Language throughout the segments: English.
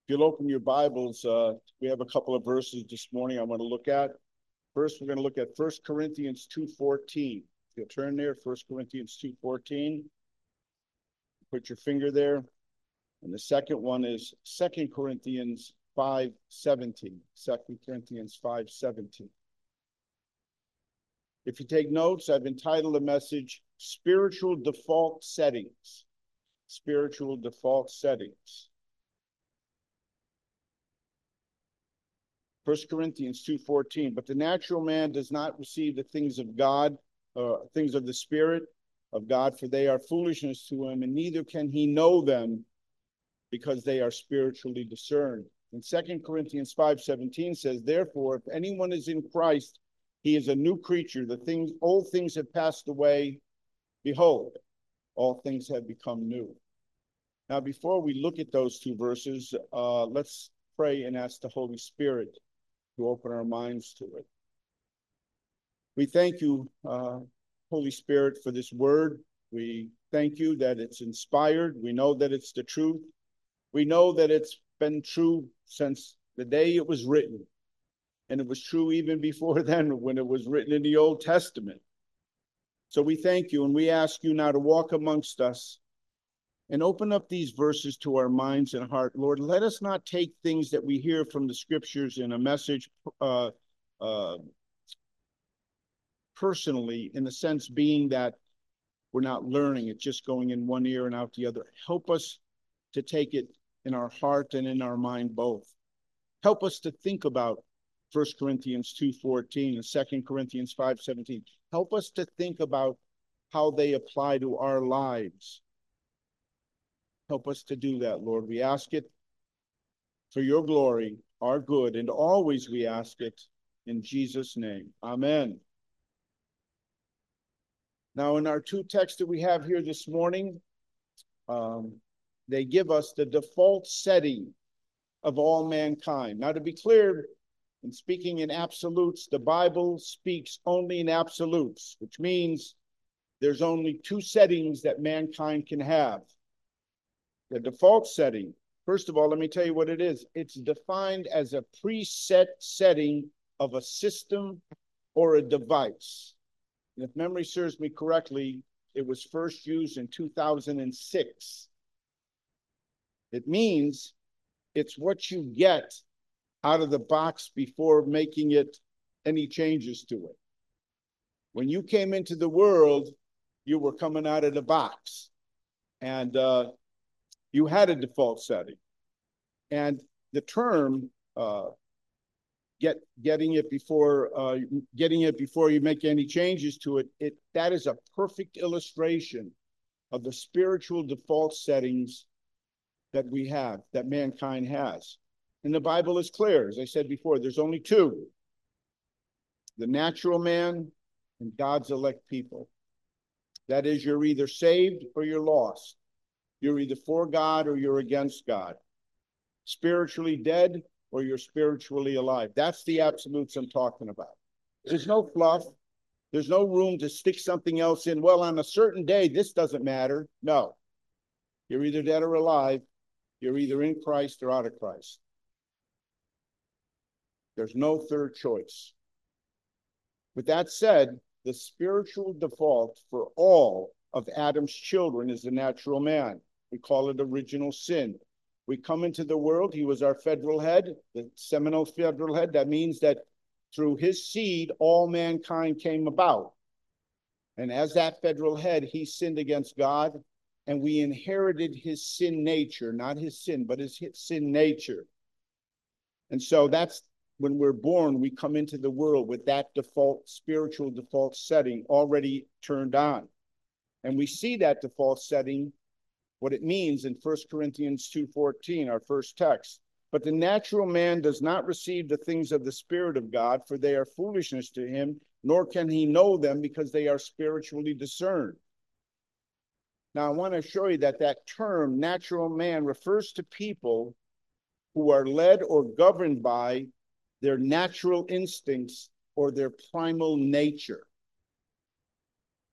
If you'll open your Bibles, we have a couple of verses this morning I want to look at. First, we're going to look at 1 Corinthians 2:14. If you'll turn there, 1 Corinthians 2:14. Put your finger there. And the second one is 2 Corinthians 5:17. 2 Corinthians 5:17. If you take notes, I've entitled the message, Spiritual Default Settings. Spiritual Default Settings. 1 Corinthians 2:14, but the natural man does not receive the things of God, things of the Spirit of God, for they are foolishness to him, and neither can he know them because they are spiritually discerned. And 2 Corinthians 5:17 says, therefore, if anyone is in Christ, he is a new creature. Old things have passed away. Behold, all things have become new. Now, before we look at those two verses, let's pray and ask the Holy Spirit to open our minds to it. We thank you, Holy Spirit, for this word. We thank you that it's inspired. We know that it's the truth. We know that it's been true since the day it was written. And it was true even before then when it was written in the Old Testament. So we thank you and we ask you now to walk amongst us and open up these verses to our minds and heart. Lord, let us not take things that we hear from the scriptures in a message personally, in the sense being that we're not learning it, just going in one ear and out the other. Help us to take it in our heart and in our mind both. Help us to think about 1 Corinthians 2:14 and 2 Corinthians 5:17. Help us to think about how they apply to our lives. Help us to do that, Lord. We ask it for your glory, our good, and always we ask it in Jesus' name. Amen. Now, in our two texts that we have here this morning, they give us the default setting of all mankind. Now, to be clear, in speaking in absolutes, the Bible speaks only in absolutes, which means there's only two settings that mankind can have. The default setting, first of all, let me tell you what it is. It's defined as a preset setting of a system or a device. And if memory serves me correctly, it was first used in 2006. It means it's what you get out of the box before making it any changes to it. When you came into the world, you were coming out of the box. And you had a default setting. And the term getting it before you make any changes to it, that is a perfect illustration of the spiritual default settings that we have, that mankind has. And the Bible is clear. As I said before, there's only two: the natural man and God's elect people. That is, you're either saved or you're lost. You're either for God or you're against God. Spiritually dead or you're spiritually alive. That's the absolutes I'm talking about. There's no fluff. There's no room to stick something else in. Well, on a certain day, this doesn't matter. No. You're either dead or alive. You're either in Christ or out of Christ. There's no third choice. With that said, the spiritual default for all of Adam's children is the natural man. We call it original sin. We come into the world. He was our federal head, the seminal federal head. That means that through his seed, all mankind came about. And as that federal head, he sinned against God, and we inherited his sin nature, not his sin, but his sin nature. And so that's when we're born, we come into the world with that default, spiritual default setting already turned on. And we see that default setting, what it means in 1 Corinthians 2:14, our first text. But the natural man does not receive the things of the Spirit of God, for they are foolishness to him, nor can he know them because they are spiritually discerned. Now, I want to show you that that term, natural man, refers to people who are led or governed by their natural instincts or their primal nature.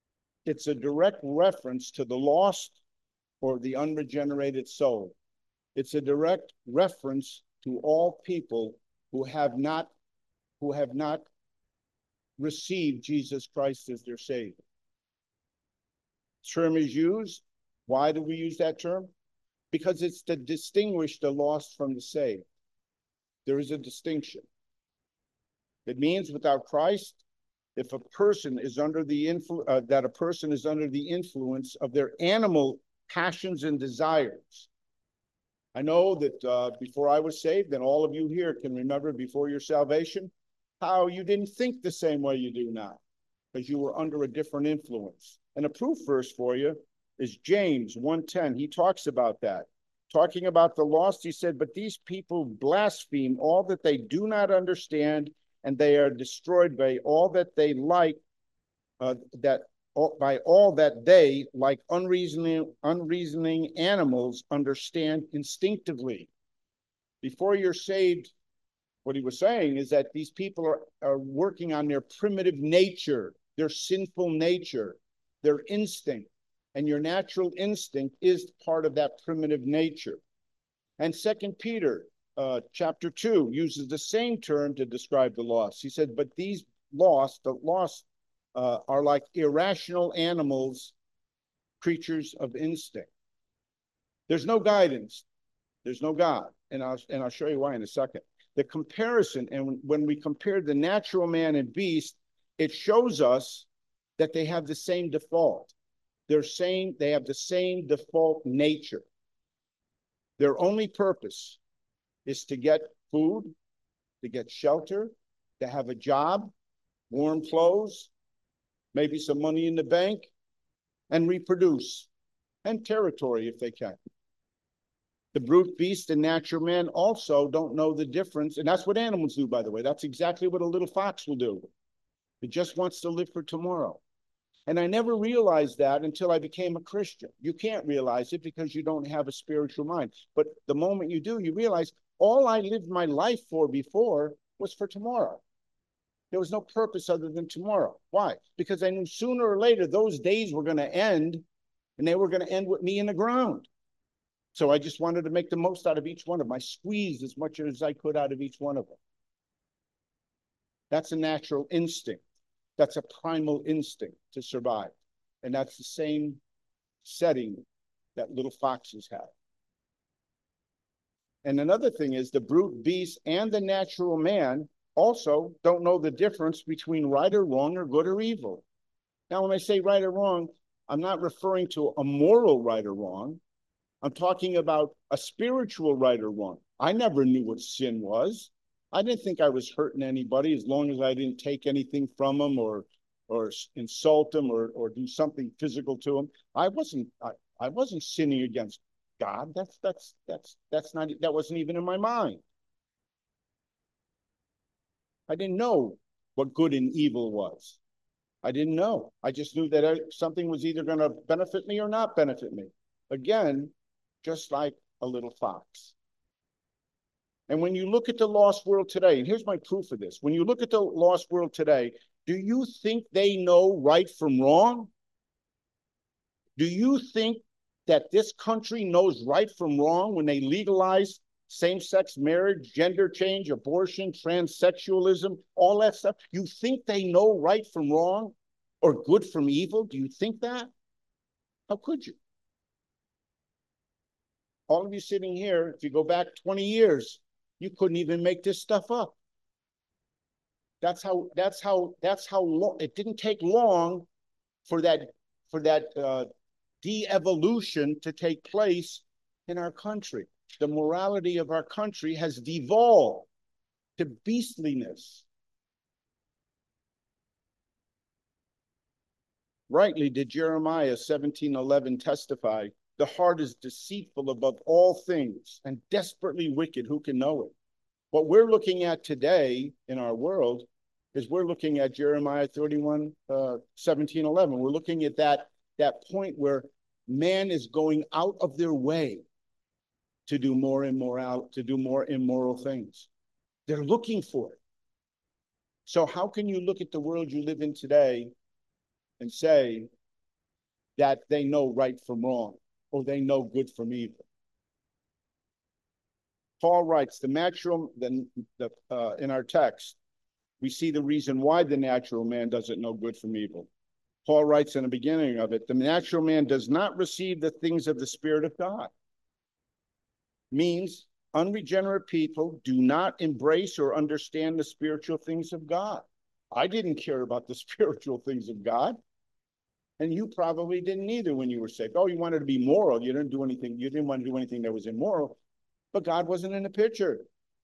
It's a direct reference to the lost or the unregenerated soul. It's a direct reference to all people who have not received Jesus Christ as their Savior. Term is used. Why do we use that term? Because it's to distinguish the lost from the saved. There is a distinction. It means without Christ, if a person is under the influence of their animal passions and desires. I know that before I was saved, and all of you here can remember before your salvation, how you didn't think the same way you do now, because you were under a different influence. And a proof verse for you is James 1:10. He talks about that. Talking about the lost, he said, but these people blaspheme all that they do not understand, and they are destroyed by all that they like, by all that they, like unreasoning animals, understand instinctively. Before you're saved, what he was saying is that these people are working on their primitive nature, their sinful nature, their instinct. And your natural instinct is part of that primitive nature. And 2 Peter chapter 2 uses the same term to describe the lost. He said, but these lost are like irrational animals, creatures of instinct. There's no guidance. There's no God. And I'll show you why in a second. The comparison, and when we compare the natural man and beast, it shows us that they have the same default. They have the same default nature. Their only purpose is to get food, to get shelter, to have a job, warm clothes, maybe some money in the bank, and reproduce, and territory if they can. The brute beast and natural man also don't know the difference, and that's what animals do, by the way. That's exactly what a little fox will do. It just wants to live for tomorrow. And I never realized that until I became a Christian. You can't realize it because you don't have a spiritual mind. But the moment you do, you realize all I lived my life for before was for tomorrow. There was no purpose other than tomorrow. Why? Because I knew sooner or later those days were going to end, and they were going to end with me in the ground. So I just wanted to make the most out of each one of them. I squeezed as much as I could out of each one of them. That's a natural instinct. That's a primal instinct to survive. And that's the same setting that little foxes have. And another thing is the brute beast and the natural man also don't know the difference between right or wrong or good or evil. Now, when I say right or wrong, I'm not referring to a moral right or wrong. I'm talking about a spiritual right or wrong. I never knew what sin was. I didn't think I was hurting anybody as long as I didn't take anything from them or insult them or do something physical to them. I wasn't sinning against God. That wasn't even in my mind. I didn't know what good and evil was. I didn't know. I just knew that something was either going to benefit me or not benefit me. Again, just like a little fox. And when you look at the lost world today, and here's my proof of this. When you look at the lost world today, do you think they know right from wrong? Do you think that this country knows right from wrong when they legalize same-sex marriage, gender change, abortion, transsexualism, all that stuff? You think they know right from wrong or good from evil? Do you think that? How could you? All of you sitting here, if you go back 20 years, you couldn't even make this stuff up. That's how long it didn't take long for that de-evolution to take place in our country. The morality of our country has devolved to beastliness. Rightly did Jeremiah 17:11 testify, the heart is deceitful above all things and desperately wicked. Who can know it? What we're looking at today in our world is we're looking at Jeremiah 17:11. We're looking at that point where man is going out of their way to do more immoral things. They're looking for it. So how can you look at the world you live in today and say that they know right from wrong or they know good from evil? Paul writes, in our text, we see the reason why the natural man doesn't know good from evil. Paul writes in the beginning of it, the natural man does not receive the things of the Spirit of God. Means unregenerate people do not embrace or understand the spiritual things of God. I didn't care about the spiritual things of God. And you probably didn't either when you were saved. Oh, you wanted to be moral. You didn't do anything. You didn't want to do anything that was immoral. But God wasn't in the picture.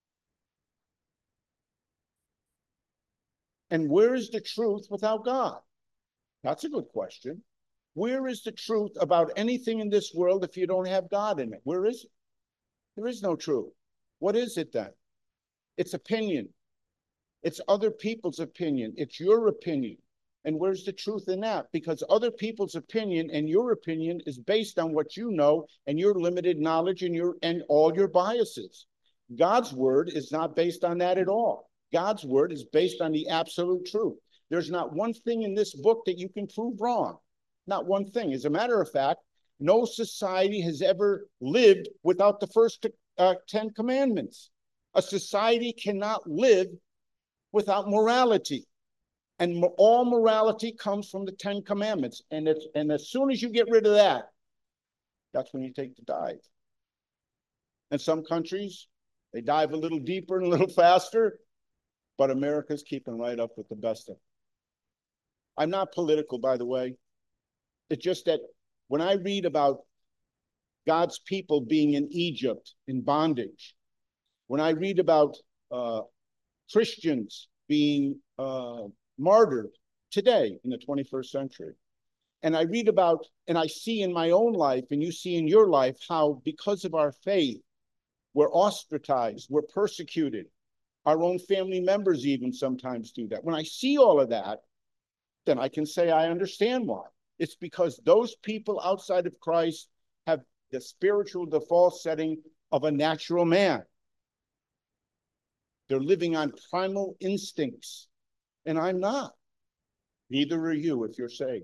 And where is the truth without God? That's a good question. Where is the truth about anything in this world if you don't have God in it? Where is it? There is no truth. What is it then? It's opinion. It's other people's opinion. It's your opinion. And where's the truth in that? Because other people's opinion and your opinion is based on what you know and your limited knowledge and all your biases. God's word is not based on that at all. God's word is based on the absolute truth. There's not one thing in this book that you can prove wrong. Not one thing. As a matter of fact, no society has ever lived without the first 10 commandments. A society cannot live without morality. And all morality comes from the 10 commandments. And as soon as you get rid of that, that's when you take the dive. In some countries, they dive a little deeper and a little faster, but America's keeping right up with the best of them. I'm not political, by the way. It's just that when I read about God's people being in Egypt in bondage, when I read about Christians being martyred today in the 21st century, and I read about, and I see in my own life, and you see in your life, how because of our faith, we're ostracized, we're persecuted. Our own family members even sometimes do that. When I see all of that, then I can say I understand why. It's because those people outside of Christ have the spiritual default setting of a natural man. They're living on primal instincts, and I'm not. Neither are you if you're saved.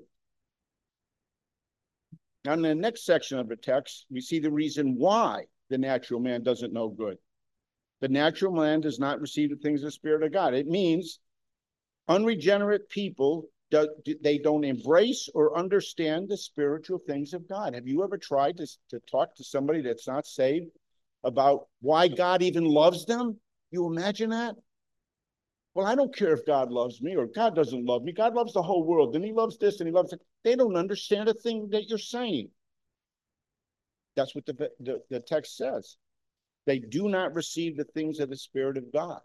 Now, in the next section of the text, we see the reason why the natural man doesn't know good. The natural man does not receive the things of the Spirit of God. It means unregenerate people, they don't embrace or understand the spiritual things of God. Have you ever tried to talk to somebody that's not saved about why God even loves them? You imagine that? Well, I don't care if God loves me or God doesn't love me. God loves the whole world, and he loves this and he loves it. They don't understand a thing that you're saying. That's what the text says. They do not receive the things of the Spirit of God.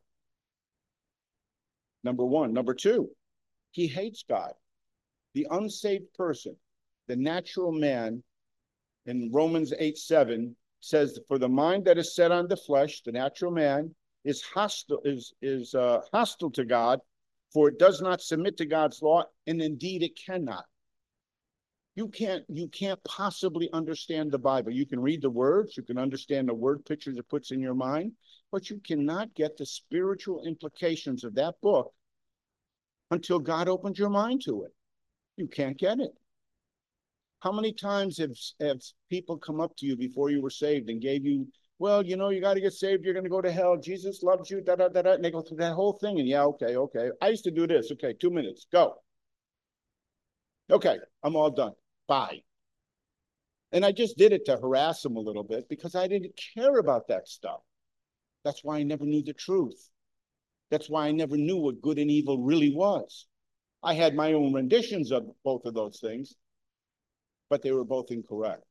Number one. Number two, he hates God. The unsaved person, the natural man, in Romans 8:7 says, for the mind that is set on the flesh, the natural man, is hostile to God, for it does not submit to God's law, and indeed it cannot. You can't possibly understand the Bible. You can read the words, you can understand the word pictures it puts in your mind, but you cannot get the spiritual implications of that book until God opens your mind to it. You can't get it. How many times have people come up to you before you were saved and gave you, well, you know, you got to get saved, you're going to go to hell, Jesus loves you, da-da-da-da, and they go through that whole thing, and yeah, okay. I used to do this. Okay, 2 minutes, go. Okay, I'm all done. Bye. And I just did it to harass them a little bit because I didn't care about that stuff. That's why I never knew the truth. That's why I never knew what good and evil really was. I had my own renditions of both of those things, but they were both incorrect.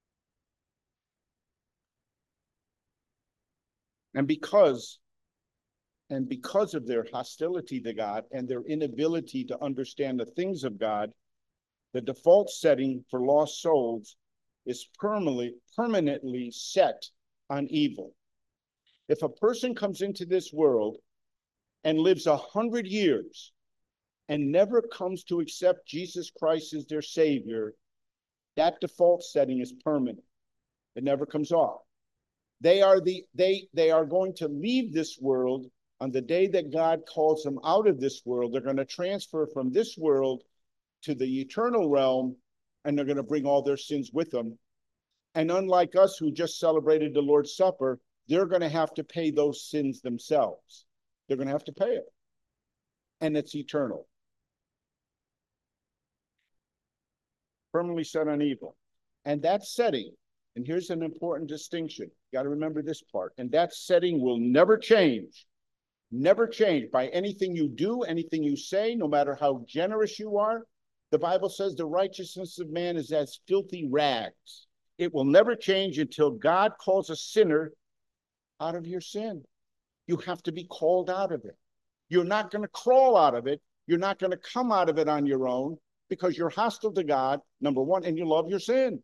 And because of their hostility to God and their inability to understand the things of God, the default setting for lost souls is permanently set on evil. If a person comes into this world and lives 100 years and never comes to accept Jesus Christ as their Savior, that default setting is permanent. It never comes off. They are going to leave this world on the day that God calls them out of this world. They're going to transfer from this world to the eternal realm, and they're going to bring all their sins with them. And unlike us who just celebrated the Lord's Supper, they're going to have to pay those sins themselves. They're going to have to pay it. And it's eternal. Permanently set on evil. And that setting, and here's an important distinction. You got to remember this part. And that setting will never change. Never change by anything you do, anything you say, no matter how generous you are. The Bible says the righteousness of man is as filthy rags. It will never change until God calls a sinner out of your sin. You have to be called out of it. You're not going to crawl out of it. You're not going to come out of it on your own because you're hostile to God, number one, and you love your sin.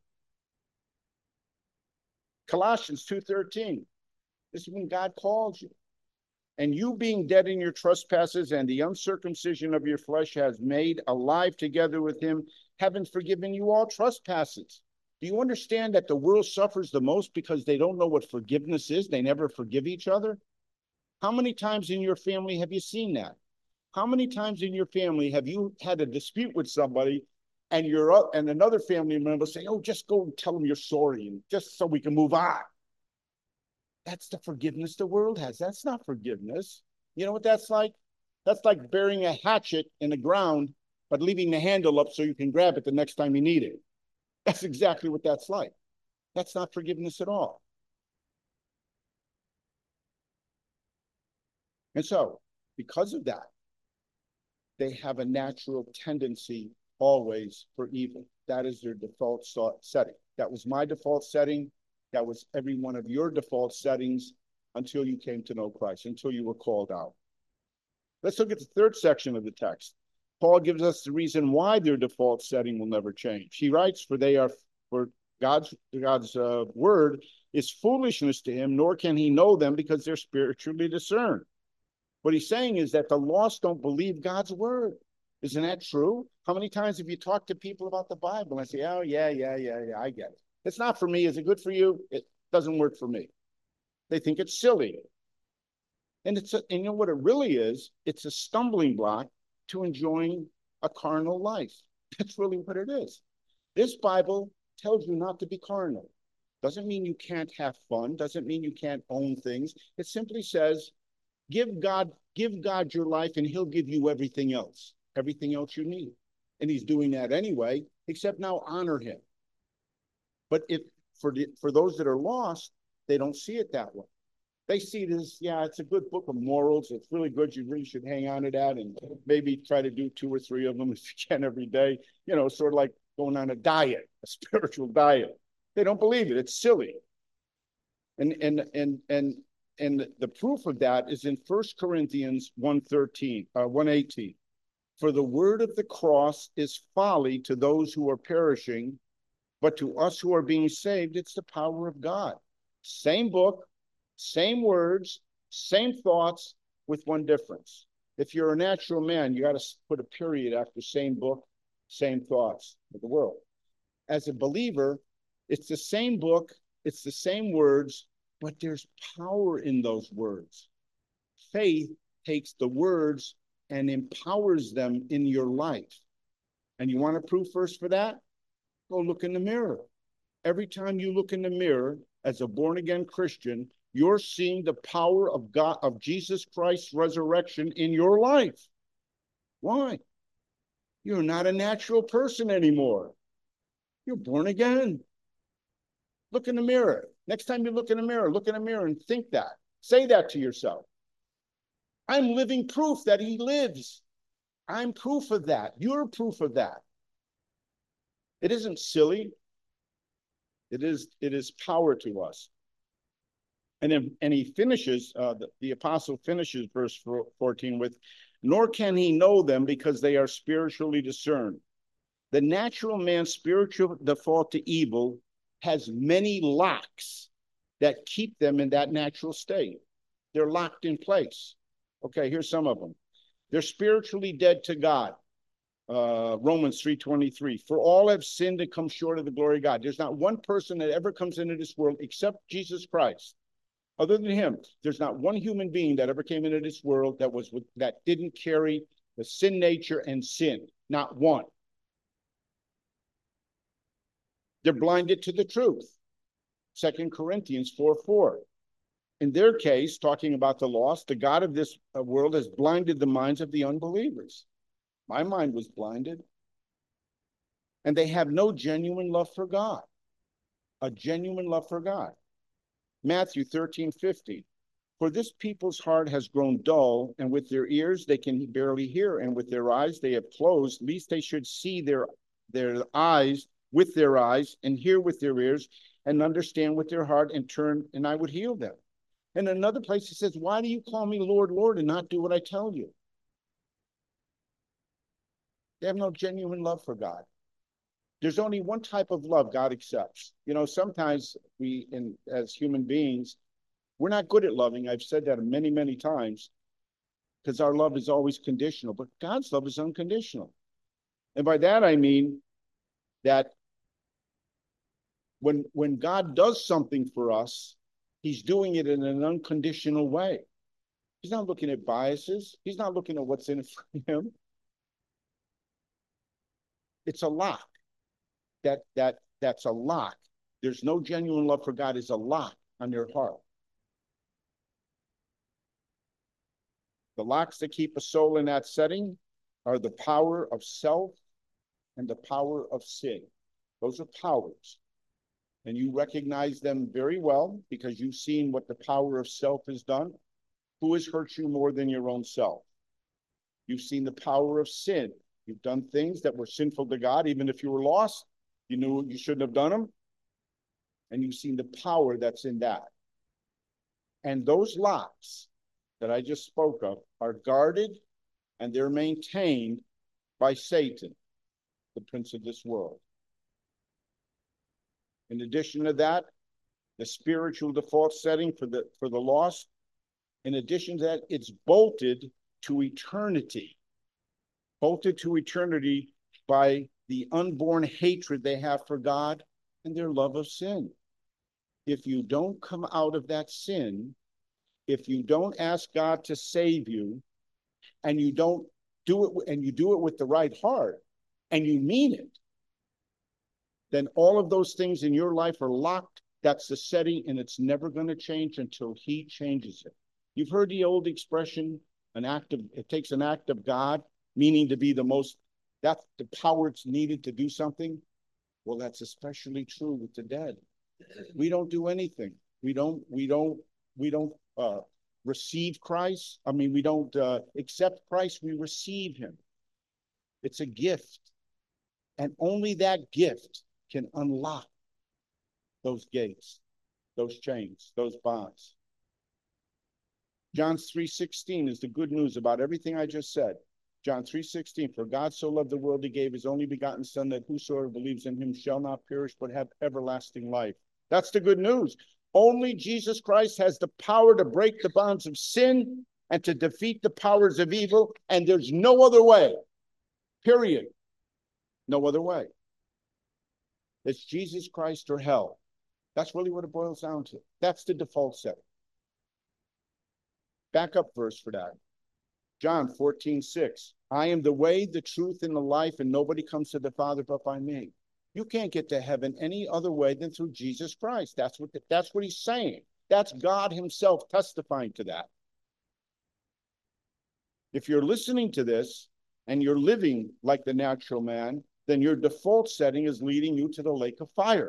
Colossians 2:13. This is when God calls you. And you being dead in your trespasses and the uncircumcision of your flesh has made alive together with him, having forgiven you all trespasses. Do you understand that the world suffers the most because they don't know what forgiveness is? They never forgive each other. How many times in your family have you seen that? How many times in your family have you had a dispute with somebody and and another family member say, oh, just go and tell them you're sorry and just so we can move on? That's the forgiveness the world has. That's not forgiveness. You know what that's like? That's like burying a hatchet in the ground, but leaving the handle up so you can grab it the next time you need it. That's exactly what that's like. That's not forgiveness at all. And so, because of that, they have a natural tendency always for evil. That is their default setting. That was my default setting. That was every one of your default settings until you came to know Christ, until you were called out. Let's look at the third section of the text. Paul gives us the reason why their default setting will never change. He writes, for God's word is foolishness to him, nor can he know them because they're spiritually discerned. What he's saying is that the lost don't believe God's word. Isn't that true? How many times have you talked to people about the Bible and say, oh, yeah, I get it. It's not for me. Is it good for you? It doesn't work for me. They think it's silly. And you know what it really is? It's a stumbling block to enjoying a carnal life. That's really what it is. This Bible tells you not to be carnal. Doesn't mean you can't have fun. Doesn't mean you can't own things. It simply says, give God your life and he'll give you everything else you need. And he's doing that anyway, except now honor him. But for those that are lost, they don't see it that way. They see it as, yeah, it's a good book of morals. It's really good. You really should hang on to that and maybe try to do 2 or 3 of them if you can every day. You know, sort of like going on a diet, a spiritual diet. They don't believe it. It's silly. And the proof of that is in 1 Corinthians 1:18. For the word of the cross is folly to those who are perishing, but to us who are being saved, it's the power of God. Same book, same words, same thoughts, with one difference. If you're a natural man, you got to put a period after same book, same thoughts of the world. As a believer, it's the same book, it's the same words, but there's power in those words. Faith takes the words and empowers them in your life. And you want a proof verse for that? Go look in the mirror. Every time you look in the mirror as a born-again Christian, you're seeing the power of God, of Jesus Christ's resurrection in your life. Why? You're not a natural person anymore. You're born again. Look in the mirror. Next time you look in the mirror and think that. Say that to yourself. I'm living proof that he lives. I'm proof of that. You're proof of that. It isn't silly. It is power to us. And he finishes, the apostle finishes verse 14 with, nor can he know them because they are spiritually discerned. The natural man's spiritual default to evil has many locks that keep them in that natural state. They're locked in place. Okay, here's some of them. They're spiritually dead to God. Romans 3:23. For all have sinned and come short of the glory of God. There's not one person that ever comes into this world except Jesus Christ. Other than him, there's not one human being that ever came into this world that didn't carry the sin nature and sin. Not one. They're blinded to the truth. 2 Corinthians 4:4. in their case, talking about the lost, the God of this world has blinded the minds of the unbelievers. My mind was blinded. And they have no genuine love for God, a genuine love for God. Matthew 13:50. For this people's heart has grown dull, and with their ears they can barely hear, and with their eyes they have closed, lest they should see their eyes with their eyes, and hear with their ears, and understand with their heart, and turn, and I would heal them. And in another place he says, why do you call me Lord, Lord, and not do what I tell you? They have no genuine love for God. There's only one type of love God accepts. You know, sometimes we, as human beings, we're not good at loving. I've said that many, many times, because our love is always conditional, but God's love is unconditional. And by that, I mean that when God does something for us, he's doing it in an unconditional way. He's not looking at biases. He's not looking at what's in it for him. It's a lock. That's a lock. There's no genuine love for God is a lock on your heart. The locks that keep a soul in that setting are the power of self and the power of sin. Those are powers. And you recognize them very well because you've seen what the power of self has done. Who has hurt you more than your own self? You've seen the power of sin. You've done things that were sinful to God, even if you were lost. You knew you shouldn't have done them. And you've seen the power that's in that. And those locks that I just spoke of are guarded and they're maintained by Satan, the prince of this world. In addition to that, the spiritual default setting for the lost, in addition to that, it's bolted to eternity. Bolted to eternity by the unborn hatred they have for God and their love of sin. If you don't come out of that sin, if you don't ask God to save you, and you don't do it, and you do it with the right heart, and you mean it, then all of those things in your life are locked. That's the setting, and it's never going to change until he changes it. You've heard the old expression, it takes an act of God, meaning to be that's the power it's needed to do something. Well, that's especially true with the dead. We don't do anything. We don't receive Christ. I mean, we don't accept Christ. We receive him. It's a gift. And only that gift can unlock those gates, those chains, those bonds. John 3:16 is the good news about everything I just said. John 3:16, for God so loved the world, he gave his only begotten son, that whosoever believes in him shall not perish, but have everlasting life. That's the good news. Only Jesus Christ has the power to break the bonds of sin and to defeat the powers of evil, and there's no other way. Period. No other way. It's Jesus Christ or hell. That's really what it boils down to. That's the default setting. Backup verse for that. John 14:6. I am the way, the truth, and the life, and nobody comes to the Father but by me. You can't get to heaven any other way than through Jesus Christ. That's what he's saying. That's God himself testifying to that. If you're listening to this and you're living like the natural man, then your default setting is leading you to the lake of fire.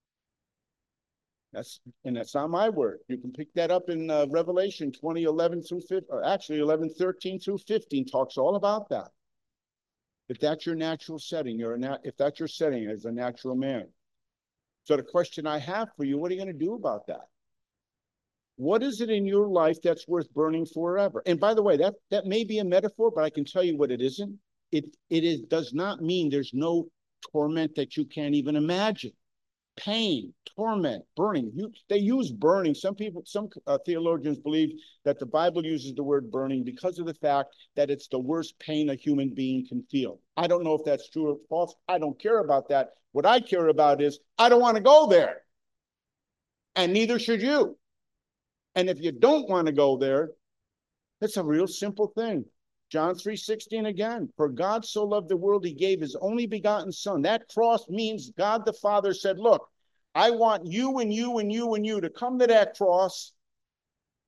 That's not my word. You can pick that up in Revelation 20:11 through 15, or actually 11:13 through 15 talks all about that. If that's your natural setting, if that's your setting as a natural man. So the question I have for you, what are you going to do about that? What is it in your life that's worth burning forever? And by the way, that may be a metaphor, but I can tell you what it isn't. It does not mean there's no torment that you can't even imagine. Pain, torment, burning. They use burning. Some theologians believe that the Bible uses the word burning because of the fact that it's the worst pain a human being can feel. I don't know if that's true or false. I don't care about that. What I care about is I don't want to go there. And neither should you. And if you don't want to go there, it's a real simple thing. John 3:16 again, for God so loved the world, he gave his only begotten son. That cross means God the Father said, look, I want you and you and you and you to come to that cross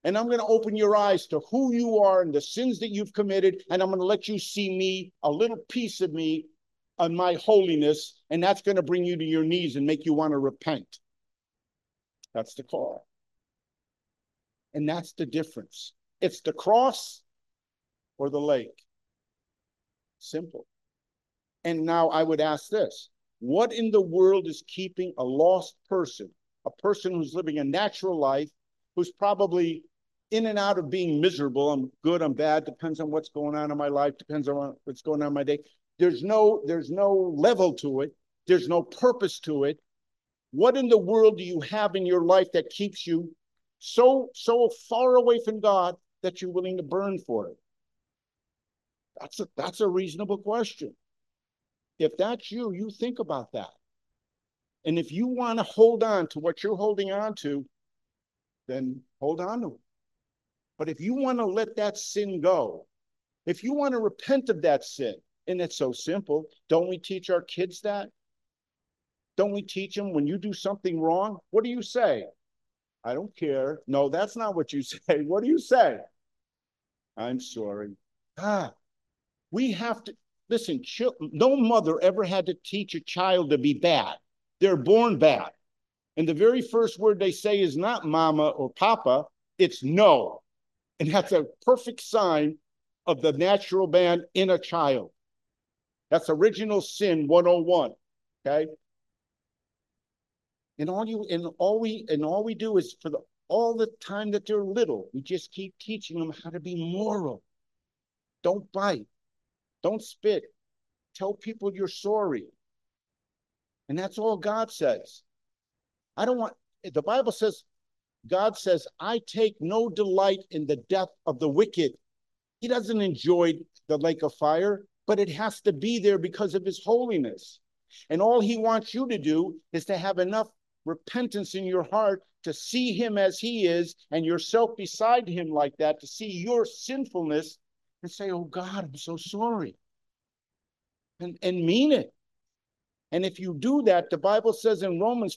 And I'm going to open your eyes to who you are and the sins that you've committed. And I'm going to let you see me, a little piece of me, on my holiness. And that's going to bring you to your knees and make you want to repent. That's the call. And that's the difference. It's the cross or the lake. Simple. And now I would ask this. What in the world is keeping a lost person, a person who's living a natural life, who's probably in and out of being miserable? I'm good, I'm bad, depends on what's going on in my life, depends on what's going on in my day. There's no level to it. There's no purpose to it. What in the world do you have in your life that keeps you so far away from God that you're willing to burn for it? That's a reasonable question. If that's you, you think about that. And if you want to hold on to what you're holding on to, then hold on to it. But if you want to let that sin go, if you want to repent of that sin, and it's so simple, don't we teach our kids that? Don't we teach them when you do something wrong? What do you say? I don't care. No, that's not what you say. What do you say? I'm sorry. We have to, listen, no mother ever had to teach a child to be bad. They're born bad. And the very first word they say is not mama or papa, it's no. And that's a perfect sign of the natural man in a child. That's original sin 101. Okay? And all we do is for all the time that they're little, we just keep teaching them how to be moral. Don't bite. Don't spit. Tell people you're sorry. And that's all God says. The Bible says, God says, I take no delight in the death of the wicked. He doesn't enjoy the lake of fire, but it has to be there because of his holiness. And all he wants you to do is to have enough repentance in your heart to see him as he is and yourself beside him like that, to see your sinfulness and say, oh God, I'm so sorry. And mean it. And if you do that, the Bible says in Romans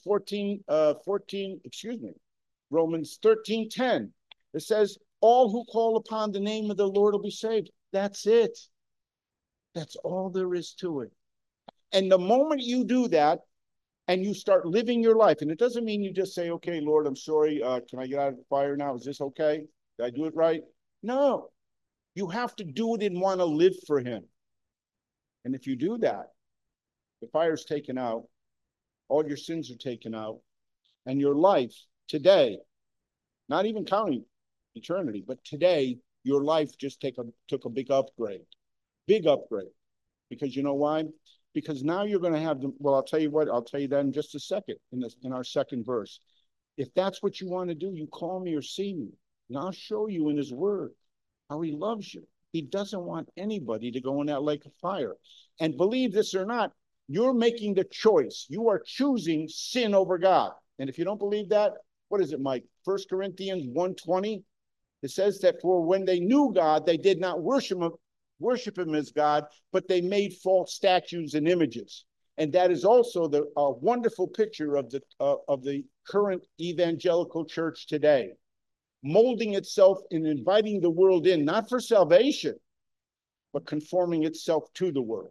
13:10, it says, all who call upon the name of the Lord will be saved. That's it. That's all there is to it. And the moment you do that and you start living your life, and it doesn't mean you just say, okay, Lord, I'm sorry. Can I get out of the fire now? Is this okay? Did I do it right? No. You have to do it and want to live for him. And if you do that, the fire's taken out, all your sins are taken out, and your life today, not even counting eternity, but today, your life just took a big upgrade. Big upgrade. Because you know why? Because now you're going to have, I'll tell you that in just a second, in our second verse. If that's what you want to do, you call me or see me, and I'll show you in his word how he loves you. He doesn't want anybody to go in that lake of fire. And believe this or not, you're making the choice. You are choosing sin over God. And if you don't believe that, what is it, Mike? 1 Corinthians 1:20. It says that for when they knew God, they did not worship him as God, but they made false statues and images. And that is also a wonderful picture of the current evangelical church today, molding itself and inviting the world in, not for salvation, but conforming itself to the world.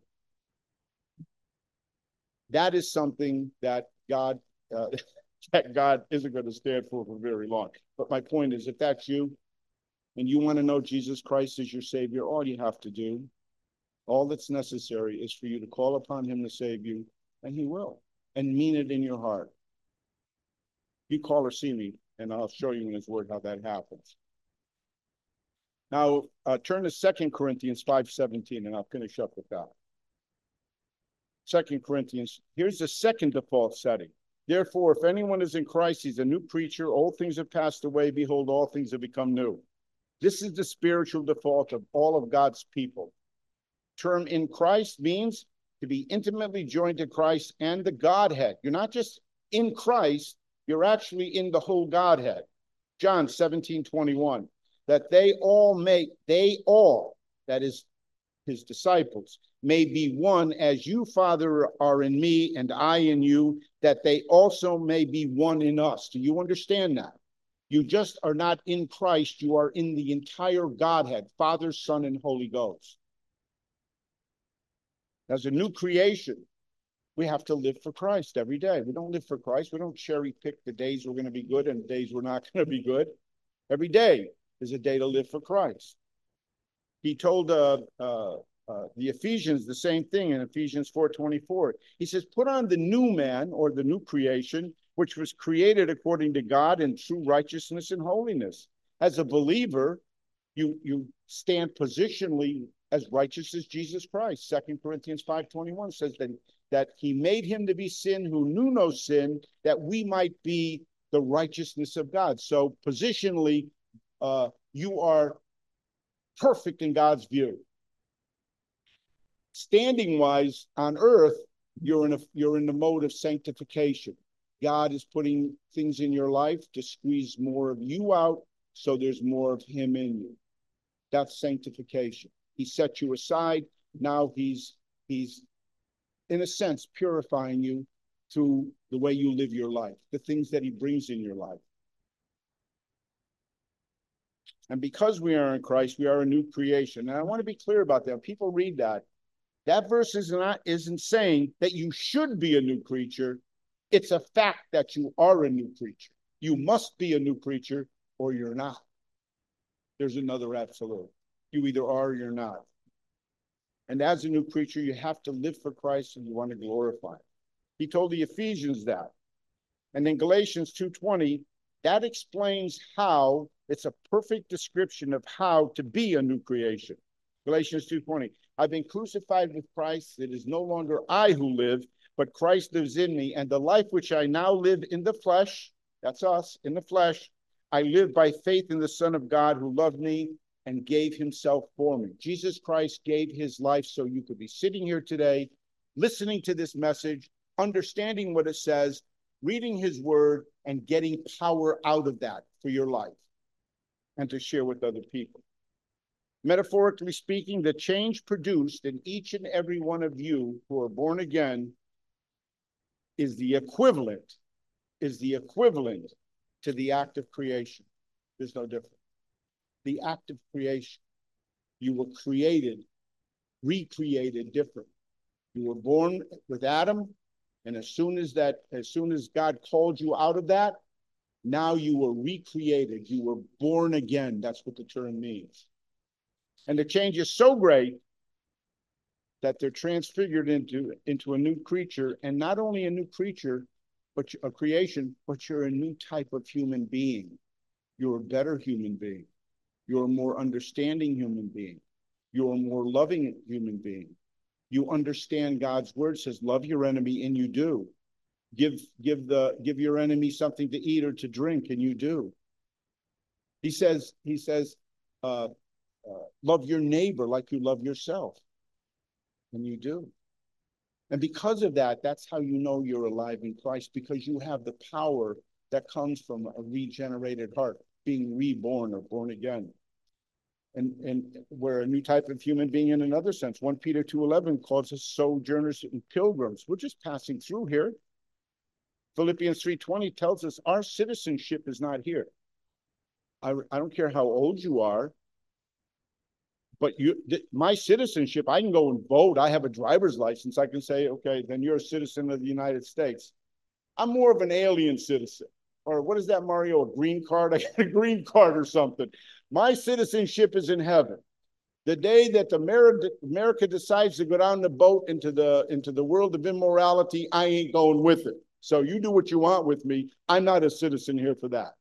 That is something that God isn't going to stand for very long. But my point is, if that's you and you want to know Jesus Christ as your Savior, all you have to do, all that's necessary is for you to call upon him to save you, and he will, and mean it in your heart. You call or see me, and I'll show you in his word how that happens. Now, turn to 2 Corinthians 5:17, and I'll finish up with that. 2 Corinthians, here's the second default setting. Therefore, if anyone is in Christ, he's a new creature. Old things have passed away. Behold, all things have become new. This is the spiritual default of all of God's people. Term in Christ means to be intimately joined to Christ and the Godhead. You're not just in Christ, you're actually in the whole Godhead. John 17:21, that they all, that is his disciples, may be one as you, Father, are in me and I in you, that they also may be one in us. Do you understand that? You just are not in Christ. You are in the entire Godhead, Father, Son, and Holy Ghost. As a new creation, we have to live for Christ every day. We don't live for Christ. We don't cherry pick the days we're going to be good and the days we're not going to be good. Every day is a day to live for Christ. He told the Ephesians the same thing in Ephesians 4:24. He says, put on the new man, or the new creation, which was created according to God in true righteousness and holiness. As a believer, you stand positionally as righteous as Jesus Christ. 2 Corinthians 5:21 says that he made him to be sin who knew no sin, that we might be the righteousness of God. So positionally, you are perfect in God's view. Standing wise on earth, you're in the mode of sanctification. God is putting things in your life to squeeze more of you out, so there's more of him in you. That's sanctification. He set you aside. Now he's in a sense purifying you through the way you live your life, the things that he brings in your life. And because we are in Christ, we are a new creation. And I want to be clear about that. People read that. That verse isn't saying that you should be a new creature. It's a fact that you are a new creature. You must be a new creature or you're not. There's another absolute. You either are or you're not. And as a new creature, you have to live for Christ and you want to glorify him. He told the Ephesians that. And in Galatians 2:20, that explains how it's a perfect description of how to be a new creation. Galatians 2:20, I've been crucified with Christ. It is no longer I who live, but Christ lives in me. And the life which I now live in the flesh, that's us, in the flesh, I live by faith in the Son of God who loved me and gave himself for me. Jesus Christ gave his life so you could be sitting here today, listening to this message, understanding what it says, reading his word, and getting power out of that for your life and to share with other people. Metaphorically speaking, the change produced in each and every one of you who are born again is the equivalent to the act of creation. There's no difference. The act of creation. You were created, recreated different. You were born with Adam, and as soon as God called you out of that, now you were recreated. You were born again. That's what the term means. And the change is so great that they're transfigured into a new creature, and not only a new creature, but a creation, but you're a new type of human being. You're a better human being. You're a more understanding human being. You're a more loving human being. You understand God's word says, love your enemy, and you do. Give your enemy something to eat or to drink, and you do. He says, love your neighbor like you love yourself, and you do. And because of that, that's how you know you're alive in Christ, because you have the power that comes from a regenerated heart, being reborn or born again. And we're a new type of human being in another sense. 1 Peter 2:11 calls us sojourners and pilgrims. We're just passing through here. Philippians 3:20 tells us our citizenship is not here. I don't care how old you are, but my citizenship, I can go and vote. I have a driver's license. I can say, okay, then you're a citizen of the United States. I'm more of an alien citizen. Or what is that, Mario? A green card? I got a green card or something. My citizenship is in heaven. The day that America decides to go down the boat into the world of immorality, I ain't going with it. So you do what you want with me. I'm not a citizen here for that.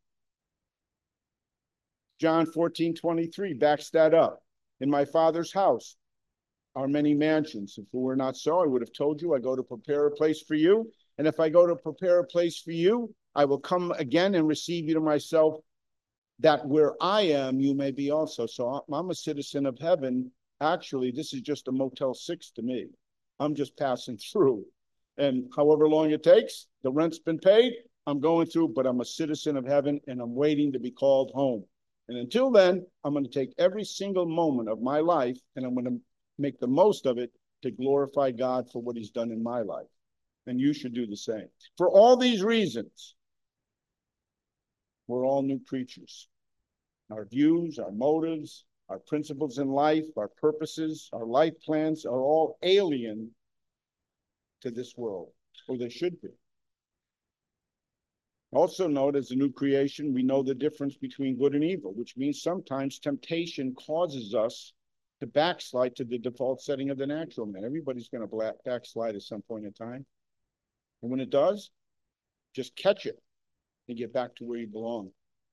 John 14:23 backs that up. In my Father's house are many mansions. If it were not so, I would have told you, I go to prepare a place for you. And if I go to prepare a place for you, I will come again and receive you to myself, that where I am, you may be also. So I'm a citizen of heaven. Actually, this is just a Motel 6 to me. I'm just passing through. And however long it takes, the rent's been paid, I'm going through, but I'm a citizen of heaven, and I'm waiting to be called home. And until then, I'm going to take every single moment of my life, and I'm going to make the most of it to glorify God for what he's done in my life. And you should do the same. For all these reasons, We're all new creatures. Our views, our motives, our principles in life, our purposes, our life plans are all alien to this world, or they should be. Also note, as a new creation, we know the difference between good and evil, which means sometimes temptation causes us to backslide to the default setting of the natural man. Everybody's going to backslide at some point in time. And when it does, just catch it and get back to where you belong.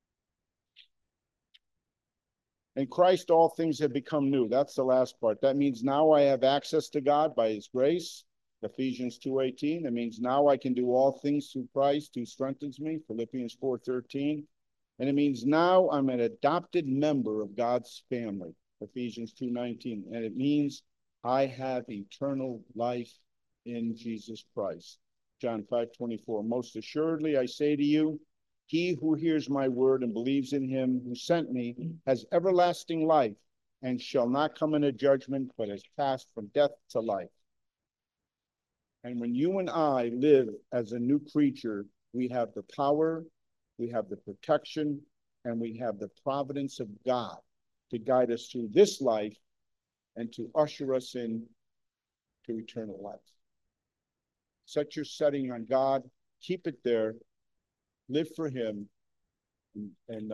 In Christ, all things have become new. That's the last part. That means now I have access to God by his grace. Ephesians 2:18. That means now I can do all things through Christ who strengthens me. Philippians 4:13. And it means now I'm an adopted member of God's family. Ephesians 2:19. And it means I have eternal life in Jesus Christ. John 5:24. Most assuredly, I say to you, he who hears my word and believes in him who sent me has everlasting life and shall not come into judgment, but has passed from death to life. And when you and I live as a new creature, we have the power, we have the protection, and we have the providence of God to guide us through this life and to usher us in to eternal life. Set your setting on God, keep it there, live for him. And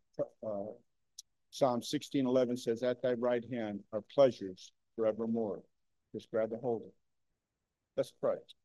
Psalm 16:11 says, at thy right hand are pleasures forevermore. Just grab the hold of it. Let's pray.